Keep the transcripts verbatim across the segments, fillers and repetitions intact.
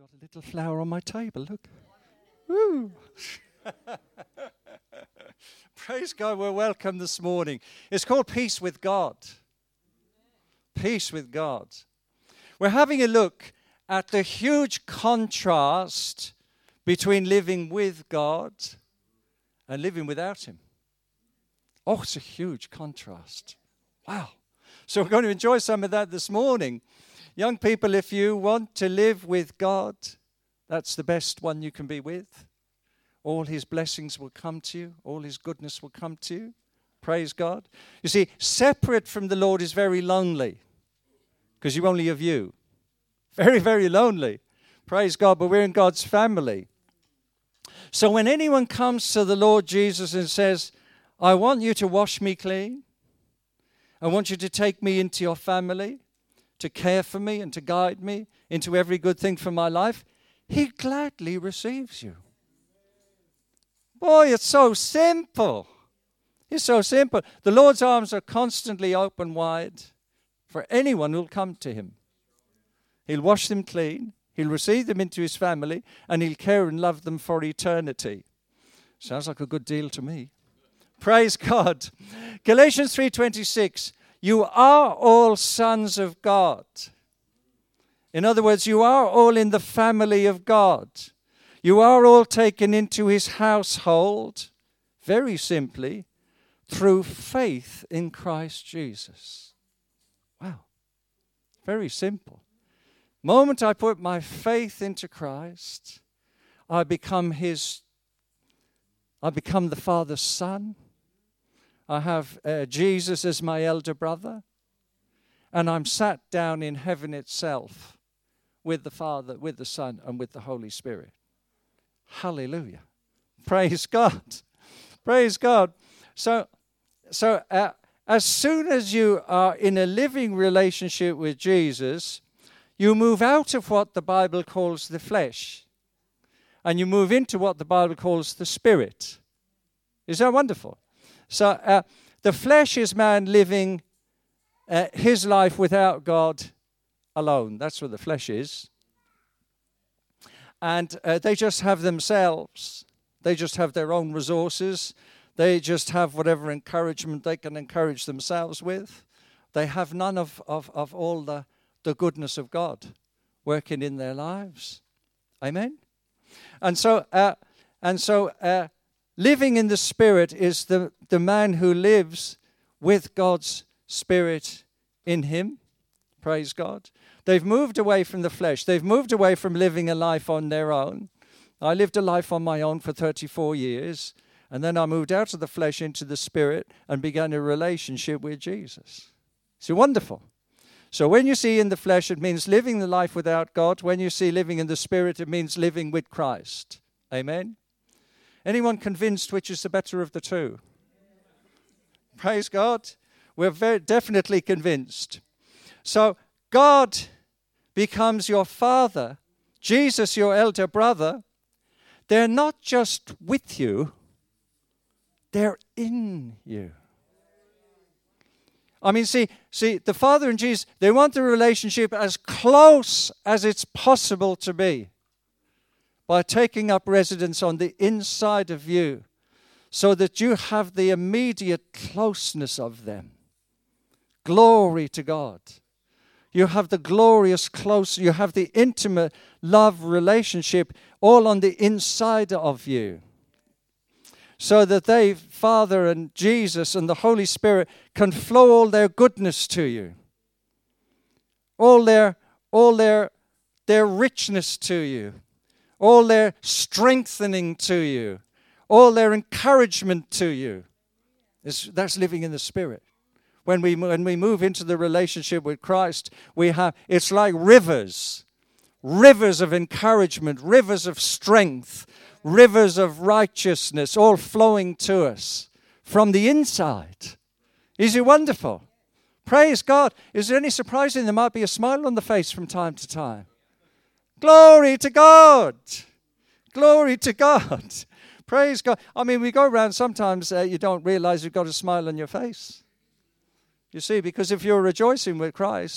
got a little flower on my table, look. Woo! Praise God, we're welcome this morning. It's called Peace with God. Peace with God. We're having a look at the huge contrast between living with God and living without Him. Oh, it's a huge contrast. Wow. So we're going to enjoy some of that this morning. Young people, if you want to live with God, that's the best one you can be with. All His blessings will come to you. All His goodness will come to you. Praise God. You see, separate from the Lord is very lonely because you only have you. Very, very lonely. Praise God, but we're in God's family. So when anyone comes to the Lord Jesus and says, I want you to wash me clean. I want you to take me into your family, to care for me and to guide me into every good thing for my life, He gladly receives you. Boy, it's so simple. It's so simple. The Lord's arms are constantly open wide for anyone who'll come to Him. He'll wash them clean, He'll receive them into His family, and He'll care and love them for eternity. Sounds like a good deal to me. Praise God. Galatians three twenty-six, you are all sons of God. In other words, you are all in the family of God. You are all taken into His household, very simply, through faith in Christ Jesus. Wow. Very simple. The moment I put my faith into Christ, I become His, I become the Father's son. I have uh, Jesus as my elder brother, and I'm sat down in heaven itself with the Father, with the Son, and with the Holy Spirit. Hallelujah. Praise God. Praise God. So, so uh, as soon as you are in a living relationship with Jesus, you move out of what the Bible calls the flesh, and you move into what the Bible calls the spirit. Is that wonderful? So uh, the flesh is man living uh, his life without God alone. That's what the flesh is. And uh, they just have themselves. They just have their own resources. They just have whatever encouragement they can encourage themselves with. They have none of, of, of all the, the goodness of God working in their lives. Amen? And so, uh, and so uh, living in the Spirit is the, the man who lives with God's Spirit in him. Praise God. They've moved away from the flesh. They've moved away from living a life on their own. I lived a life on my own for thirty-four years, and then I moved out of the flesh into the Spirit and began a relationship with Jesus. It's wonderful. So when you see in the flesh, it means living the life without God. When you see living in the Spirit, it means living with Christ. Amen? Anyone convinced which is the better of the two? Praise God. We're very definitely convinced. So God becomes your Father, Jesus your elder brother. They're not just with you, they're in you. I mean, see, see, the Father and Jesus, they want the relationship as close as it's possible to be by taking up residence on the inside of you so that you have the immediate closeness of them. Glory to God. You have the glorious close, you have the intimate love relationship all on the inside of you. So that they, Father and Jesus and the Holy Spirit, can flow all their goodness to you. All their, all their, their richness to you. All their strengthening to you. All their encouragement to you. It's, that's living in the Spirit. When we, when we move into the relationship with Christ, we have, it's like rivers. Rivers of encouragement, rivers of strength, rivers of righteousness, all flowing to us from the inside. Is it wonderful? Praise God. Is there any surprising there might be a smile on the face from time to time? Glory to God. Glory to God. Praise God. I mean, we go around sometimes uh, you don't realize you've got a smile on your face. You see, because if you're rejoicing with Christ,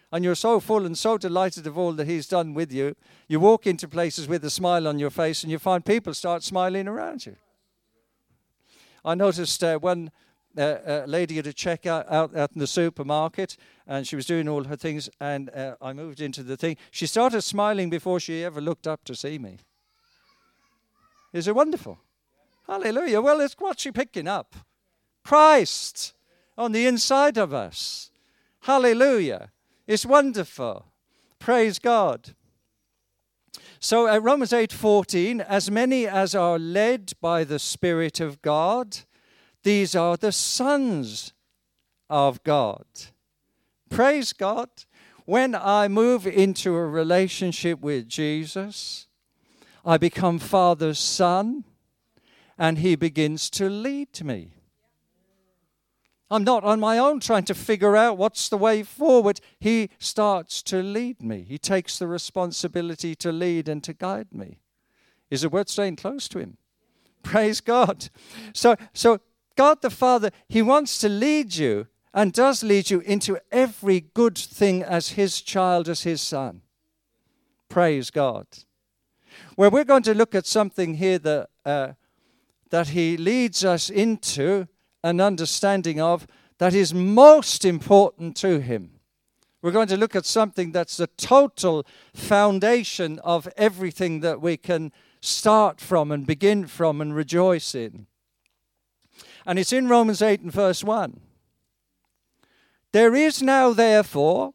and you're so full and so delighted of all that he's done with you, you walk into places with a smile on your face and you find people start smiling around you. I noticed uh, one uh, uh, lady at a checkout out, out in the supermarket, and she was doing all her things, and uh, I moved into the thing. She started smiling before she ever looked up to see me. Is it wonderful? Hallelujah. Well, it's what's she picking up? Christ on the inside of us. Hallelujah. It's wonderful. Praise God. So uh, Romans eight fourteen, as many as are led by the Spirit of God, these are the sons of God. Praise God. When I move into a relationship with Jesus, I become Father's son, and he begins to lead me. I'm not on my own trying to figure out what's the way forward. He starts to lead me. He takes the responsibility to lead and to guide me. Is it worth staying close to him? Praise God. So, so God the Father, he wants to lead you and does lead you into every good thing as his child, as his son. Praise God. Well, we're going to look at something here that, uh, that he leads us into an understanding of that is most important to him. We're going to look at something that's the total foundation of everything that we can start from and begin from and rejoice in. And it's in Romans eight and verse one. There is now therefore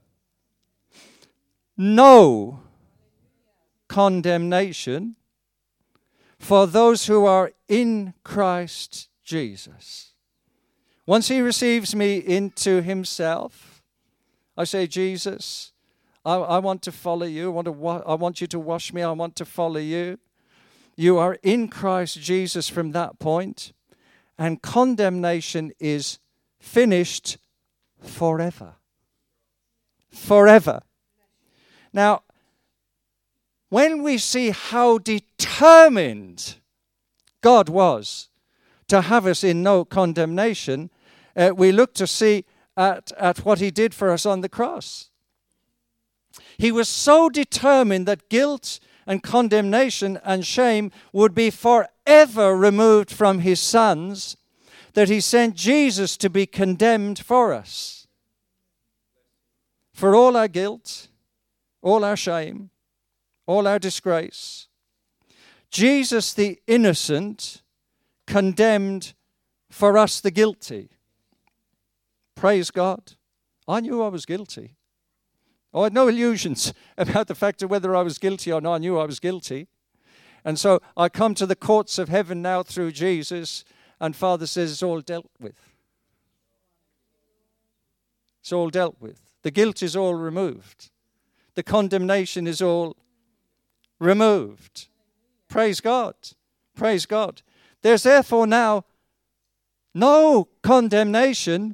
no condemnation for those who are in Christ Jesus. Once he receives me into himself, I say, Jesus, I, I want to follow you. I want, to wa- I want you to wash me. I want to follow you. You are in Christ Jesus from that point, and condemnation is finished forever. Forever. Now, when we see how determined God was to have us in no condemnation, uh, we look to see at, at what he did for us on the cross. He was so determined that guilt and condemnation and shame would be forever removed from his sons that he sent Jesus to be condemned for us. For all our guilt, all our shame, all our disgrace, Jesus the innocent condemned for us the guilty. Praise God. I knew I was guilty. I had no illusions about the fact of whether I was guilty or not. I knew I was guilty. And so I come to the courts of heaven now through Jesus, and Father says it's all dealt with. It's all dealt with. The guilt is all removed. The condemnation is all removed. Praise God. Praise God. There's therefore now no condemnation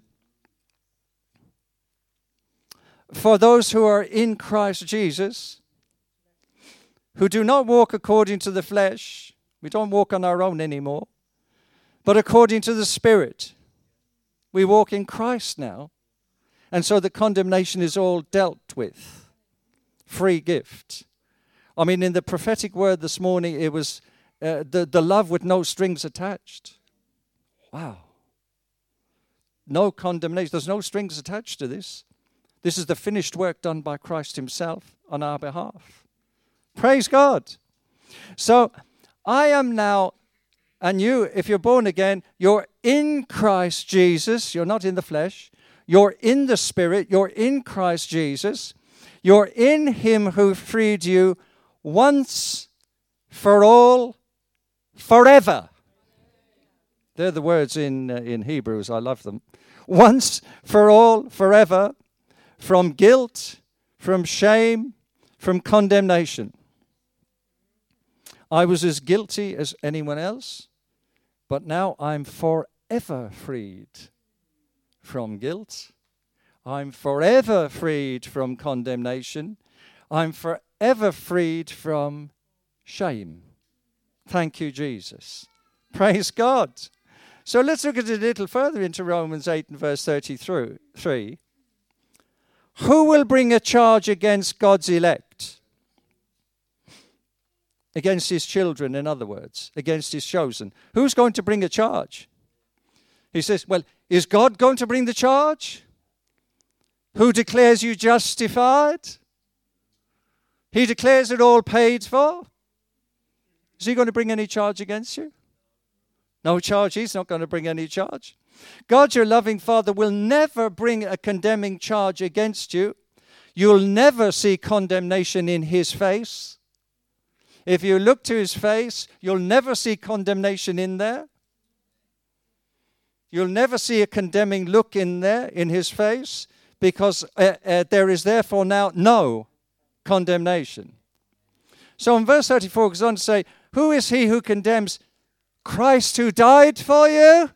for those who are in Christ Jesus, who do not walk according to the flesh. We don't walk on our own anymore, but according to the Spirit. We walk in Christ now. And so the condemnation is all dealt with. Free gift. I mean, in the prophetic word this morning, it was uh, the, the love with no strings attached. Wow. No condemnation. There's no strings attached to this. This is the finished work done by Christ himself on our behalf. Praise God. So I am now, and you, if you're born again, you're in Christ Jesus. You're not in the flesh. You're in the Spirit. You're in Christ Jesus. You're in him who freed you once for all, forever. They're the words in, uh, in Hebrews. I love them. Once for all, forever, from guilt, from shame, from condemnation. I was as guilty as anyone else, but now I'm forever freed from guilt. I'm forever freed from condemnation. I'm forever freed from shame. Thank you, Jesus. Praise God. So let's look at it a little further into Romans eight and verse thirty-three. Who will bring a charge against God's elect? Against his children, in other words, against his chosen. Who's going to bring a charge? He says, well, is God going to bring the charge? Who declares you justified? He declares it all paid for. Is he going to bring any charge against you? No charge. He's not going to bring any charge. God, your loving Father, will never bring a condemning charge against you. You'll never see condemnation in his face. If you look to his face, you'll never see condemnation in there. You'll never see a condemning look in there, in his face, because uh, uh, there is therefore now no condemnation. So in verse thirty-four, it goes on to say, who is he who condemns? Christ who died for you?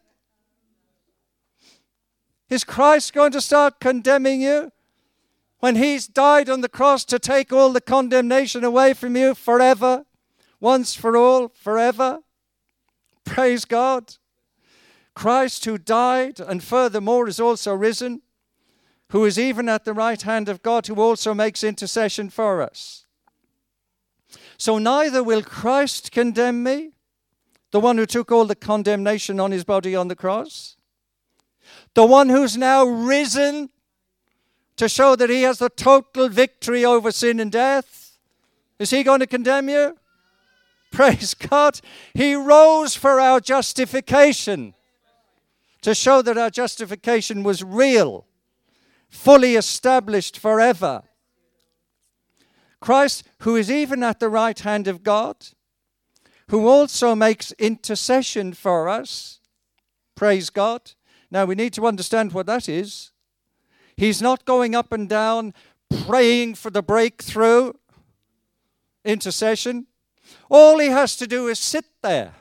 Is Christ going to start condemning you when he's died on the cross to take all the condemnation away from you forever, once for all, forever? Praise God. Christ who died and furthermore is also risen, who is even at the right hand of God, who also makes intercession for us. So neither will Christ condemn me, the one who took all the condemnation on his body on the cross, the one who's now risen to show that he has the total victory over sin and death. Is he going to condemn you? Praise God. He rose for our justification, to show that our justification was real, fully established forever. Christ, who is even at the right hand of God, who also makes intercession for us. Praise God. Now we need to understand what that is. He's not going up and down praying for the breakthrough. Intercession. All he has to do is sit there.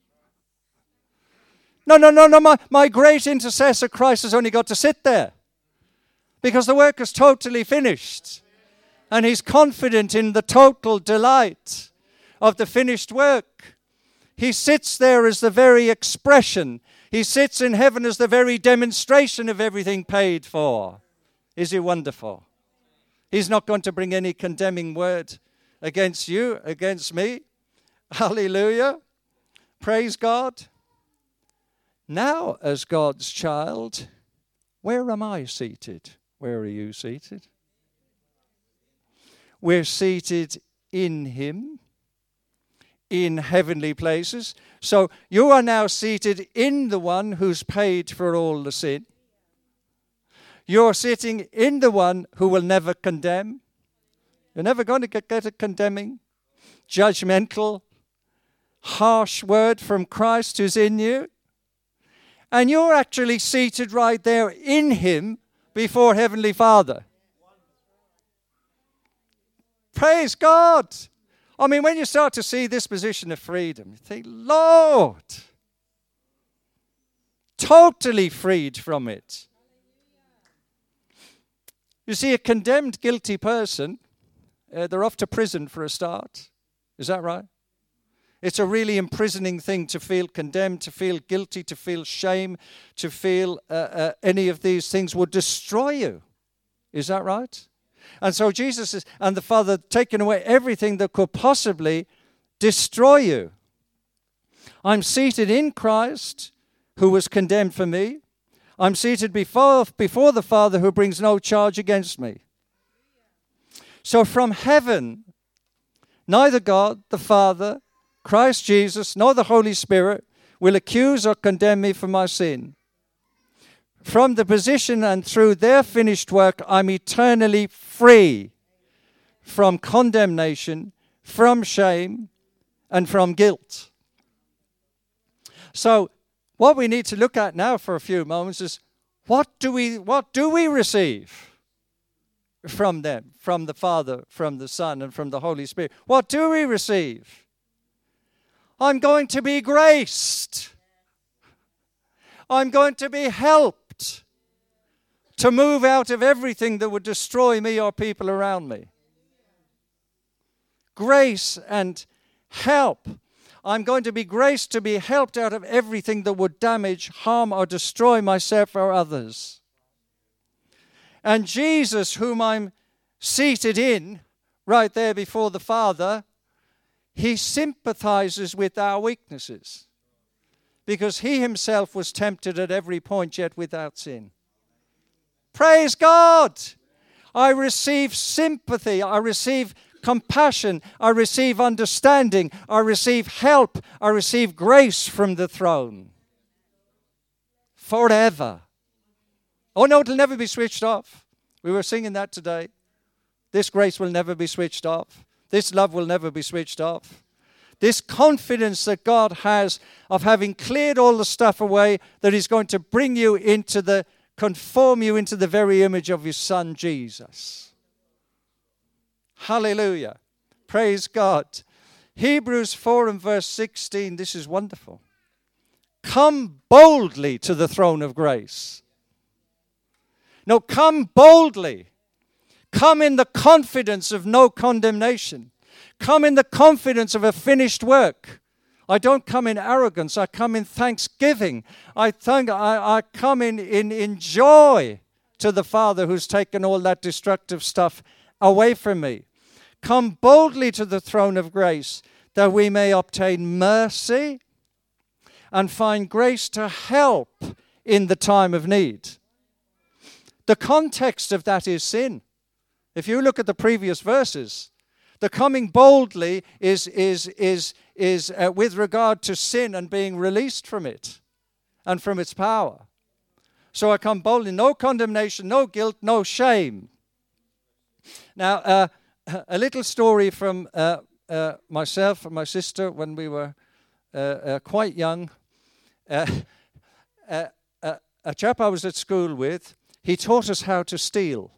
No, no, no, no. My, my great intercessor Christ has only got to sit there because the work is totally finished. And he's confident in the total delight of the finished work. He sits there as the very expression. He sits in heaven as the very demonstration of everything paid for. Is he wonderful? He's not going to bring any condemning word against you, against me. Hallelujah. Praise God. Now, as God's child, where am I seated? Where are you seated? We're seated in him, in heavenly places. So you are now seated in the one who's paid for all the sin. You're sitting in the one who will never condemn. You're never going to get, get a condemning, judgmental, harsh word from Christ who's in you. And you're actually seated right there in him before Heavenly Father. Praise God. I mean, when you start to see this position of freedom, you think, Lord, totally freed from it. You see, a condemned, guilty person, uh, they're off to prison for a start. Is that right? It's a really imprisoning thing to feel condemned, to feel guilty, to feel shame, to feel uh, uh, any of these things would destroy you. Is that right? And so Jesus is, and the Father taking away everything that could possibly destroy you. I'm seated in Christ, who was condemned for me. I'm seated before, before the Father, who brings no charge against me. So from heaven, neither God, the Father, Christ Jesus, nor the Holy Spirit will accuse or condemn me for my sin. From the position and through their finished work, I'm eternally free from condemnation, from shame, and from guilt. So what we need to look at now for a few moments is what do we what do we receive from them, from the Father, from the Son, and from the Holy Spirit? What do we receive? I'm going to be graced. I'm going to be helped to move out of everything that would destroy me or people around me. Grace and help. I'm going to be graced to be helped out of everything that would damage, harm, or destroy myself or others. And Jesus, whom I'm seated in, right there before the Father, he sympathizes with our weaknesses, because he himself was tempted at every point, yet without sin. Praise God! I receive sympathy. I receive compassion. I receive understanding. I receive help. I receive grace from the throne. Forever. Oh no, it'll never be switched off. We were singing that today. This grace will never be switched off. This love will never be switched off. This confidence that God has of having cleared all the stuff away, that he's going to bring you into the, conform you into the very image of his Son, Jesus. Hallelujah. Praise God. Hebrews four and verse sixteen, this is wonderful. Come boldly to the throne of grace. No, come boldly. Come in the confidence of no condemnation. Come in the confidence of a finished work. I don't come in arrogance. I come in thanksgiving. I thank. I, I come in, in, in joy to the Father who's taken all that destructive stuff away from me. Come boldly to the throne of grace, that we may obtain mercy and find grace to help in the time of need. The context of that is sin. If you look at the previous verses, the coming boldly is, is, is, is uh, with regard to sin and being released from it and from its power. So I come boldly, no condemnation, no guilt, no shame. Now, uh, a little story from uh, uh, myself and my sister when we were uh, uh, quite young. Uh, uh, uh, a chap I was at school with, he taught us how to steal.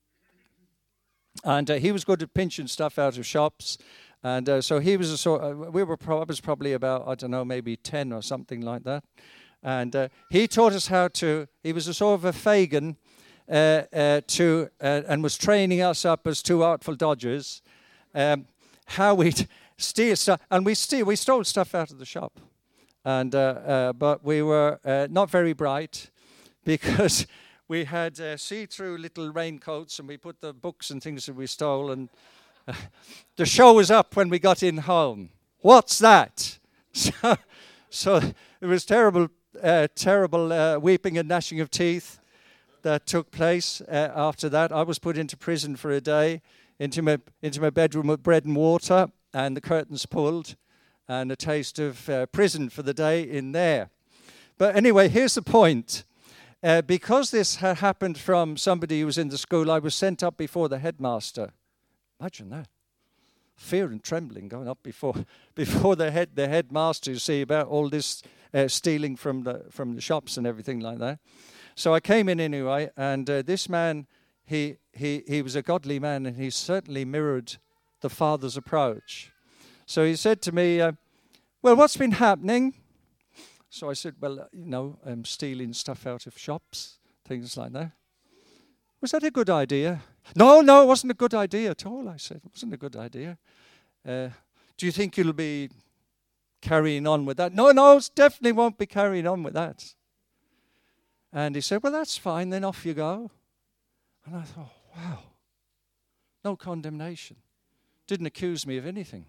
And uh, he was good at pinching stuff out of shops. And uh, so he was a sort of, we were pro- I was probably about, I don't know, maybe ten or something like that. And uh, he taught us how to, he was a sort of a Fagin uh, uh, to, uh, and was training us up as two artful dodgers, um, how we'd steal stuff. And we steal, we stole stuff out of the shop. And uh, uh, but we were uh, not very bright, because we had uh, see-through little raincoats, and we put the books and things that we stole, and uh, the show was up when we got in home. What's that? So, so it was terrible, uh, terrible uh, weeping and gnashing of teeth that took place uh, after that. I was put into prison for a day, into my into my bedroom with bread and water, and the curtains pulled, and a taste of uh, prison for the day in there. But anyway, here's the point. Uh, because this had happened from somebody who was in the school, I was sent up before the headmaster. Imagine that. Fear and trembling going up before before the head the headmaster, you see, about all this uh, stealing from the from the shops and everything like that. So I came in anyway, and uh, this man, he he he was a godly man, and he certainly mirrored the Father's approach. So he said to me, uh, well, what's been happening? So I said, well, uh, you know, I'm stealing stuff out of shops, things like that. Was that a good idea? No, no, it wasn't a good idea at all, I said. It wasn't a good idea. Uh, do you think you'll be carrying on with that? No, no, it definitely won't be carrying on with that. And he said, well, that's fine, then off you go. And I thought, wow, no condemnation. Didn't accuse me of anything.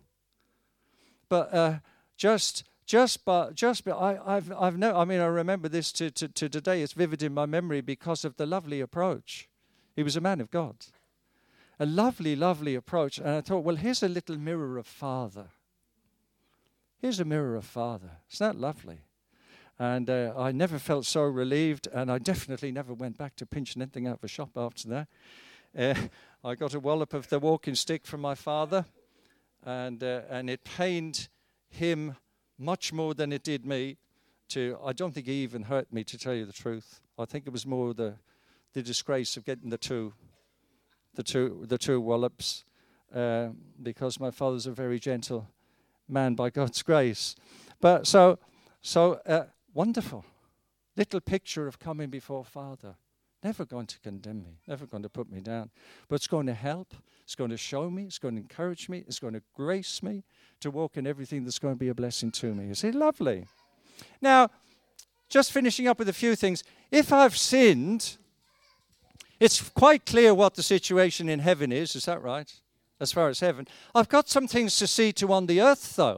But uh, just... Just but just but I, I've I've no I mean I remember this to, to, to today. It's vivid in my memory because of the lovely approach. He was a man of God. A lovely, lovely approach. And I thought, well, here's a little mirror of Father. Here's a mirror of Father. Isn't that lovely? And uh, I never felt so relieved, and I definitely never went back to pinching anything out of a shop after that. Uh, I got a wallop of the walking stick from my father, and uh, and it pained him much more than it did me. To I don't think he even hurt me, to tell you the truth. I think it was more the the disgrace of getting the two the two the two wallops, uh, because my father's a very gentle man by God's grace. But so so uh, wonderful little picture of coming before Father. Never going to condemn me, never going to put me down, but it's going to help, it's going to show me, it's going to encourage me, it's going to grace me to walk in everything that's going to be a blessing to me. Is it lovely? Now, just finishing up with a few things. If I've sinned, It's quite clear what the situation in heaven is. Is that right? As far as heaven. I've got some things to see to on the earth, though.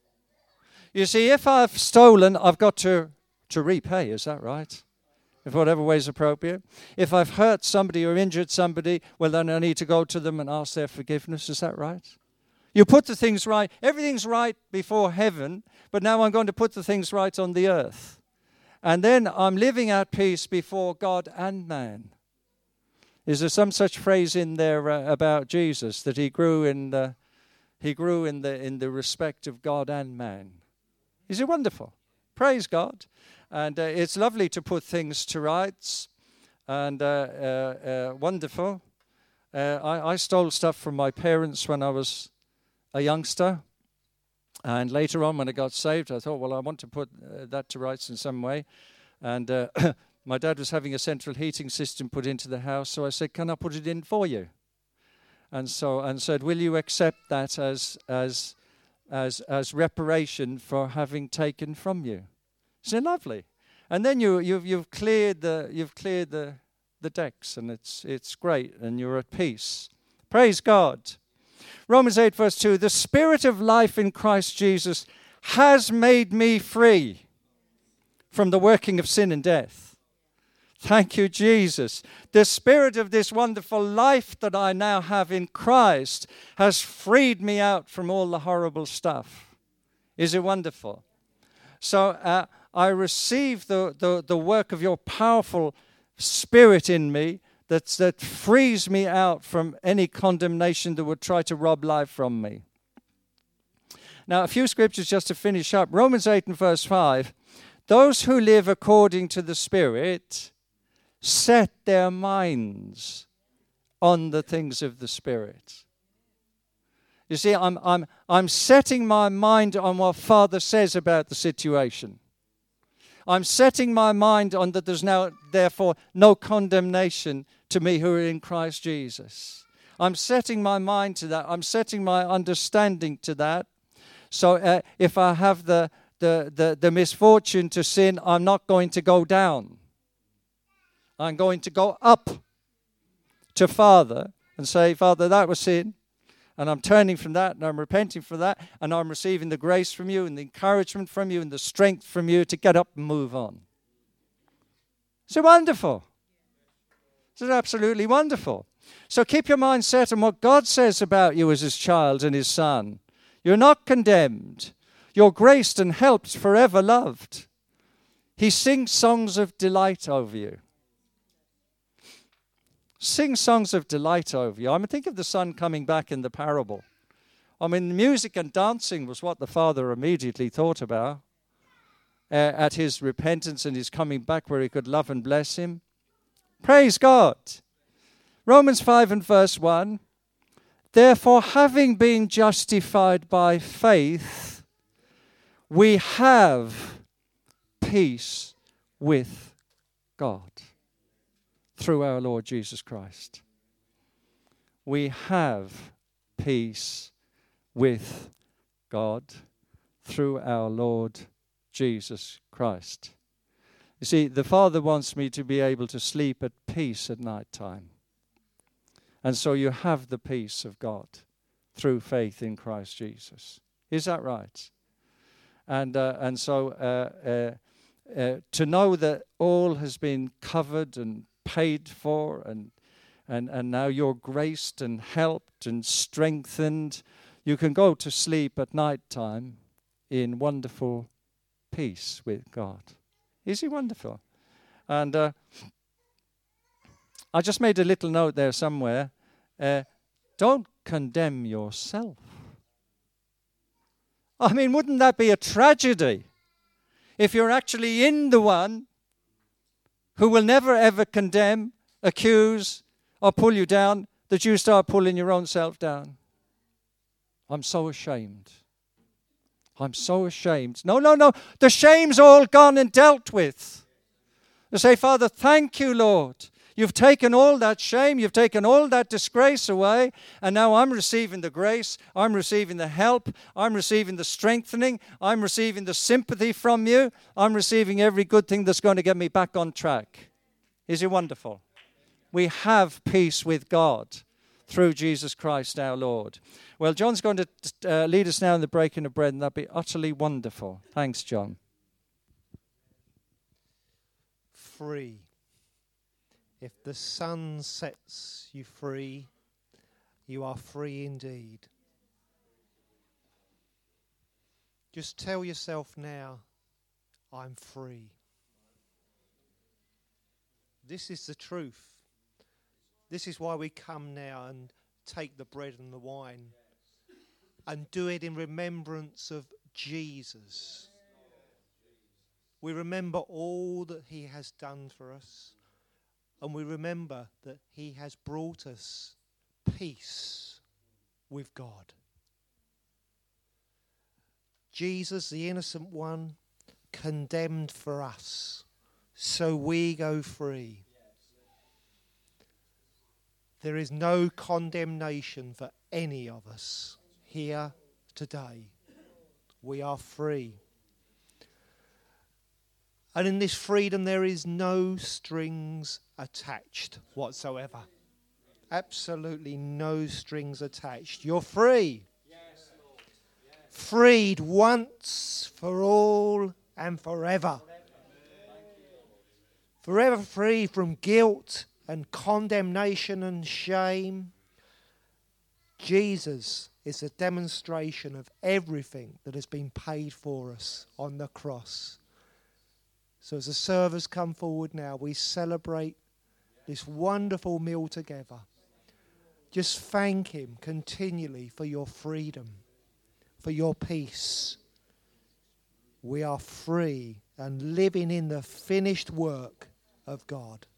You see, if I've stolen, I've got to, to repay. Is that right? If whatever way is appropriate. If I've hurt somebody or injured somebody, well, then I need to go to them and ask their forgiveness. Is that right? You put the things right. Everything's right before heaven, but now I'm going to put the things right on the earth. And then I'm living at peace before God and man. Is there some such phrase in there uh, about Jesus that he grew in the he grew in the in the respect of God and man? Is it wonderful? Praise God. And uh, it's lovely to put things to rights. And uh, uh, uh, wonderful. Uh, I, I stole stuff from my parents when I was a youngster. And later on when I got saved, I thought, well, I want to put uh, that to rights in some way. And uh, my dad was having a central heating system put into the house. So I said, can I put it in for you? And so and said, will you accept that as as as as reparation for having taken from you? Isn't it lovely? And then you you've you've cleared the you've cleared the, the decks, and it's it's great, and you're at peace. Praise God. Romans eight verse two, the Spirit of life in Christ Jesus has made me free from the working of sin and death. Thank you, Jesus. The Spirit of this wonderful life that I now have in Christ has freed me out from all the horrible stuff. Is it wonderful? So uh, I receive the, the, the work of your powerful Spirit in me that, that frees me out from any condemnation that would try to rob life from me. Now, a few scriptures just to finish up. Romans eight and verse five. Those who live according to the Spirit set their minds on the things of the Spirit. You see, I'm, I'm, I'm setting my mind on what Father says about the situation. I'm setting my mind on that there's now, therefore, no condemnation to me who are in Christ Jesus. I'm setting my mind to that. I'm setting my understanding to that. So uh, if I have the, the, the, the misfortune to sin, I'm not going to go down. I'm going to go up to Father and say, Father, that was sin. And I'm turning from that, and I'm repenting for that, and I'm receiving the grace from you, and the encouragement from you, and the strength from you to get up and move on. Is it wonderful? Is it absolutely wonderful? So keep your mind set on what God says about you as his child and his son. You're not condemned. You're graced and helped, forever loved. He sings songs of delight over you. Sing songs of delight over you. I mean, think of the son coming back in the parable. I mean, music and dancing was what the father immediately thought about uh, at his repentance and his coming back where he could love and bless him. Praise God. Romans five and verse one. Therefore, having been justified by faith, we have peace with God. Through our Lord Jesus Christ. We have peace with God through our Lord Jesus Christ. You see, the Father wants me to be able to sleep at peace at night time. And so you have the peace of God through faith in Christ Jesus. Is that right? And, uh, and so uh, uh, uh, to know that all has been covered and paid for, and and and now you're graced and helped and strengthened. You can go to sleep at night time in wonderful peace with God. Is he wonderful? And uh, I just made a little note there somewhere. Uh, don't condemn yourself. I mean, wouldn't that be a tragedy if you're actually in the one who will never ever condemn, accuse, or pull you down, that you start pulling your own self down? I'm so ashamed. I'm so ashamed. No, no, no. The shame's all gone and dealt with. You say, Father, thank you, Lord. You've taken all that shame. You've taken all that disgrace away. And now I'm receiving the grace. I'm receiving the help. I'm receiving the strengthening. I'm receiving the sympathy from you. I'm receiving every good thing that's going to get me back on track. Is it wonderful? We have peace with God through Jesus Christ our Lord. Well, John's going to uh, lead us now in the breaking of bread, and that'll be utterly wonderful. Thanks, John. Free. If the Son sets you free, you are free indeed. Just tell yourself now, I'm free. This is the truth. This is why we come now and take the bread and the wine and do it in remembrance of Jesus. We remember all that he has done for us, and we remember that he has brought us peace with God. Jesus, the innocent one, condemned for us, so we go free. There is no condemnation for any of us here today. We are free. And in this freedom there is no strings attached whatsoever. Absolutely no strings attached. You're free. Yes, Lord. Yes. Freed once for all and forever. Forever free from guilt and condemnation and shame. Jesus is a demonstration of everything that has been paid for us on the cross. So as the servers come forward now, we celebrate this wonderful meal together. Just thank him continually for your freedom, for your peace. We are free and living in the finished work of God.